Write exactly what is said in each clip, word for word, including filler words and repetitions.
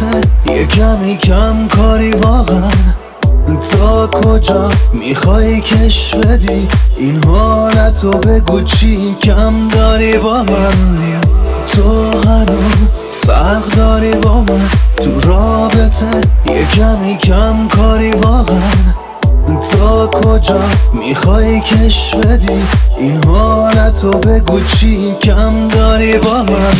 یه کمی کم کاری واقعا. تا کجا میخوای کش بدی این حالتو؟ بگو چی کم داری با من؟ تو هنوز فرق داری با من تو رابطه، یه کمی کم کاری واقعا. تا کجا میخوای کش بدی این حالتو؟ بگو چی کم داری با من؟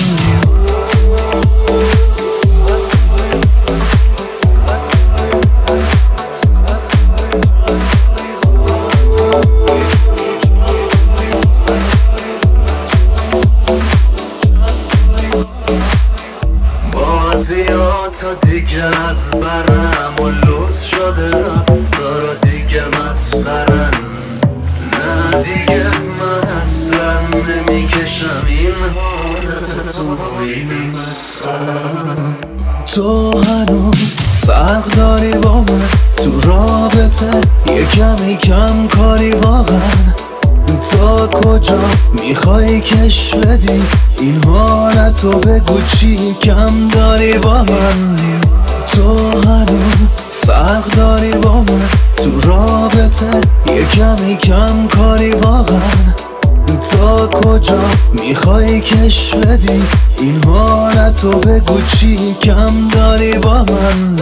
بازیاتا دیگه از برم و لوس شده رفتارا دیگه مسخرن. نه دیگه من اصلا نمیکشم این حالت تو خیلی مسخرن. تو هنوز فرق داری با من تو رابطه، یه کمی کم کاری واقعا. تا کجا میخوای کش بدی این حالتو؟ بگو چی کم داری با من؟ تو هنوز فرق داری با من تو رابطه، یه کمی کم کاری واقعا. تا کجا میخوای کش بدی این حالتو؟ بگو چی کم داری با من؟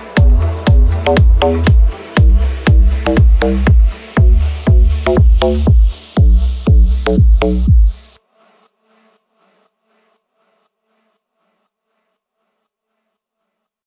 Thank you.